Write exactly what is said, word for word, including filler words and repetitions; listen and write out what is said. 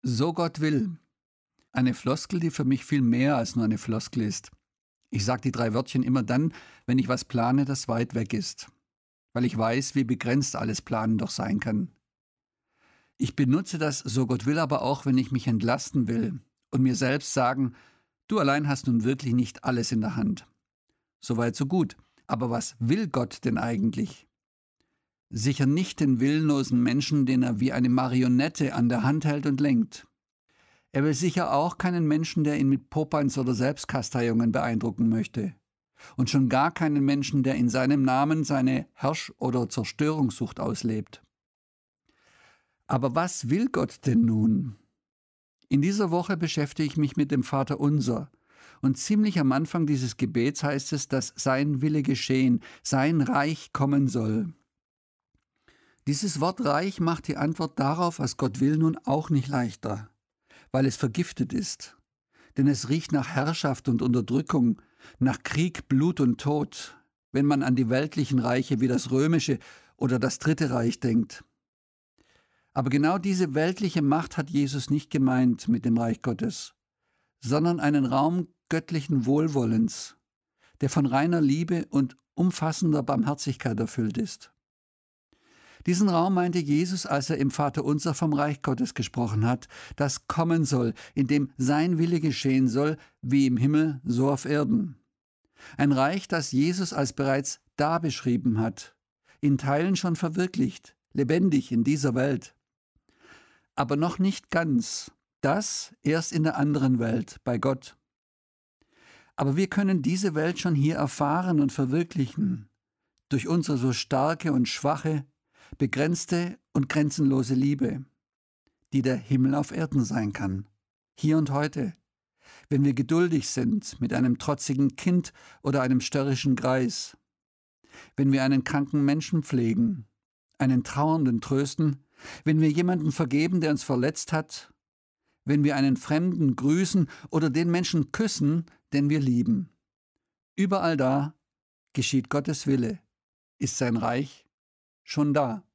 So Gott will. Eine Floskel, die für mich viel mehr als nur eine Floskel ist. Ich sage die drei Wörtchen immer dann, wenn ich was plane, das weit weg ist. Weil ich weiß, wie begrenzt alles Planen doch sein kann. Ich benutze das So Gott will aber auch, wenn ich mich entlasten will und mir selbst sagen, du allein hast nun wirklich nicht alles in der Hand. Soweit so gut. Aber was will Gott denn eigentlich? Sicher nicht den willenlosen Menschen, den er wie eine Marionette an der Hand hält und lenkt. Er will sicher auch keinen Menschen, der ihn mit Popanz oder Selbstkasteiungen beeindrucken möchte. Und schon gar keinen Menschen, der in seinem Namen seine Herrsch- oder Zerstörungssucht auslebt. Aber was will Gott denn nun? In dieser Woche beschäftige ich mich mit dem Vaterunser. Und ziemlich am Anfang dieses Gebets heißt es, dass sein Wille geschehen, sein Reich kommen soll. Dieses Wort Reich macht die Antwort darauf, was Gott will, nun auch nicht leichter, weil es vergiftet ist. Denn es riecht nach Herrschaft und Unterdrückung, nach Krieg, Blut und Tod, wenn man an die weltlichen Reiche wie das Römische oder das Dritte Reich denkt. Aber genau diese weltliche Macht hat Jesus nicht gemeint mit dem Reich Gottes, sondern einen Raum göttlichen Wohlwollens, der von reiner Liebe und umfassender Barmherzigkeit erfüllt ist. Diesen Raum meinte Jesus, als er im Vaterunser vom Reich Gottes gesprochen hat, das kommen soll, in dem sein Wille geschehen soll, wie im Himmel, so auf Erden. Ein Reich, das Jesus als bereits da beschrieben hat, in Teilen schon verwirklicht, lebendig in dieser Welt. Aber noch nicht ganz, das erst in der anderen Welt, bei Gott. Aber wir können diese Welt schon hier erfahren und verwirklichen, durch unsere so starke und schwache, begrenzte und grenzenlose Liebe, die der Himmel auf Erden sein kann, hier und heute, wenn wir geduldig sind mit einem trotzigen Kind oder einem störrischen Greis, wenn wir einen kranken Menschen pflegen, einen Trauernden trösten, wenn wir jemanden vergeben, der uns verletzt hat, wenn wir einen Fremden grüßen oder den Menschen küssen, den wir lieben. Überall da geschieht Gottes Wille, ist sein Reich schon da.